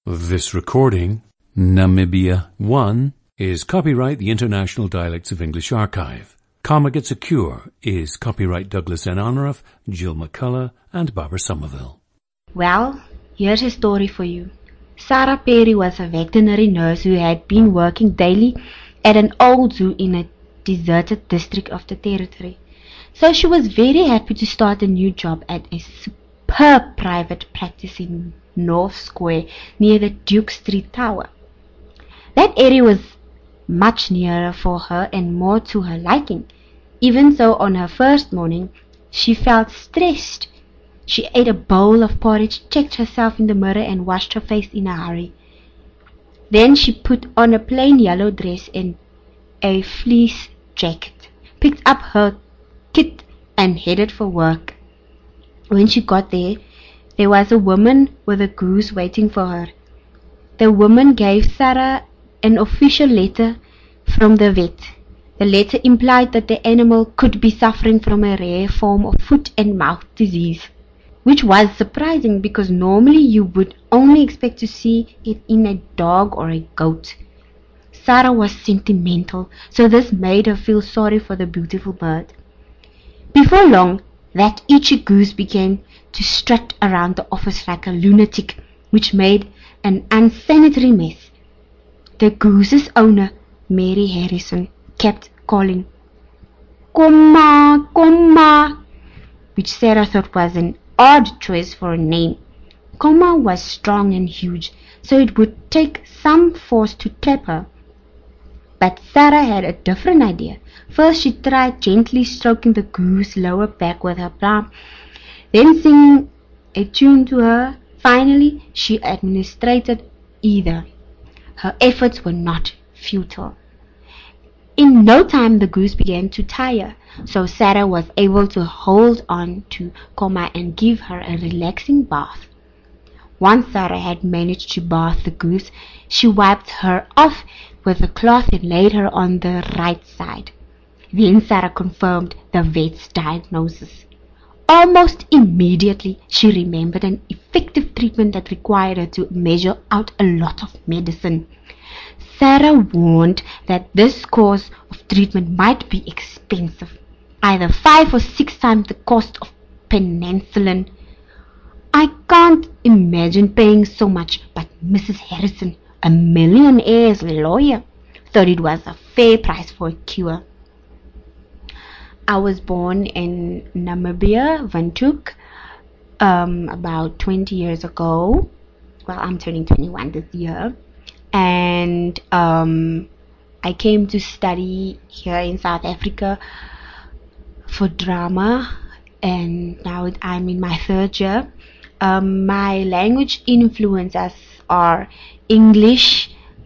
This recording, Namibia 1, is copyright the International Dialects of English Archive. Karma Gets a Cure is copyright Douglas N. Honorath, Jill McCullough, and Barbara Somerville. Well, here's a story for you. Sarah Perry was a veterinary nurse who had been working daily at an old zoo in a deserted district of the territory. So she was very happy to start a new job at a superb private practice in North Square near the Duke Street Tower. That area was much nearer for her and more to her liking. Even so, on her first morning, she felt stressed. She ate a bowl of porridge, checked herself in the mirror and washed her face in a hurry. Then she put on a plain yellow dress and a fleece jacket, picked up her kit and headed for work. When she got there was a woman with a goose waiting for her. The woman gave Sarah an official letter from the vet. The letter implied that the animal could be suffering from a rare form of foot and mouth disease, which was surprising because normally you would only expect to see it in a dog or a goat. Sarah was sentimental, so this made her feel sorry for the beautiful bird. Before long, that itchy goose began to strut around the office like a lunatic, which made an unsanitary mess. The goose's owner, Mary Harrison, kept calling, "Komma, Komma," which Sarah thought was an odd choice for a name. Komma was strong and huge, so it would take some force to trap her. But Sarah had a different idea. First she tried gently stroking the goose's lower back with her palm, then singing a tune to her. Finally, she administered either. Her efforts were not futile. In no time the goose began to tire, so Sarah was able to hold on to Komma and give her a relaxing bath. Once Sarah had managed to bath the goose, she wiped her off with a cloth and laid her on the right side. Then Sarah confirmed the vet's diagnosis. Almost immediately, she remembered an effective treatment that required her to measure out a lot of medicine. Sarah warned that this course of treatment might be expensive, either 5 or 6 times the cost of penicillin. I can't imagine paying so much, but Mrs. Harrison, a millionaire's lawyer, thought it was a fair price for a cure. I was born in Namibia, Windhoek, about 20 years ago. Well, I'm turning 21 this year. And I came to study here in South Africa for drama, and now I'm in my 3rd year. My language influences are English,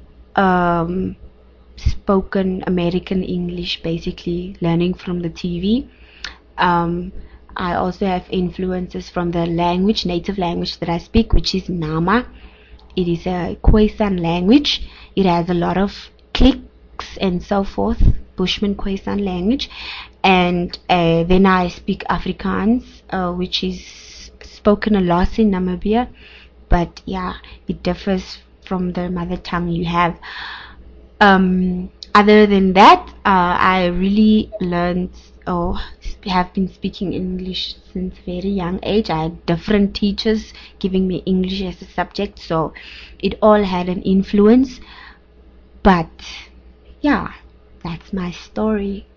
spoken American English, basically learning from the TV. I also have influences from the native language that I speak, which is Nama. It is a Khoisan language. It has a lot of clicks and so forth, Bushman Khoisan language. And then I speak Afrikaans, which is spoken a lot in Namibia. But yeah, it differs from the mother tongue you have. Other than that, I really learned or have been speaking English since very young age. I had different teachers giving me English as a subject, so it all had an influence. But yeah, that's my story.